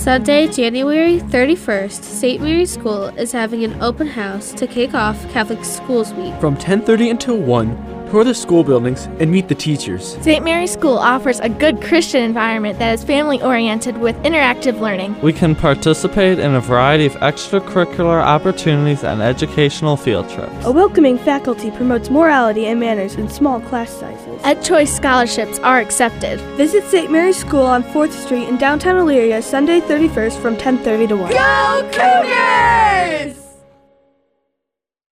Sunday, January 31st, St. Mary's School is having an open house to kick off Catholic Schools Week. From 10:30 until 1, tour the school buildings and meet the teachers. St. Mary's School offers a good Christian environment that is family-oriented with interactive learning. We can participate in a variety of extracurricular opportunities and educational field trips. A welcoming faculty promotes morality and manners in small class sizes. EdChoice scholarships are accepted. Visit St. Mary's School on 4th Street in downtown Elyria Sunday 31st from 10:30 to 1. Go Cougars!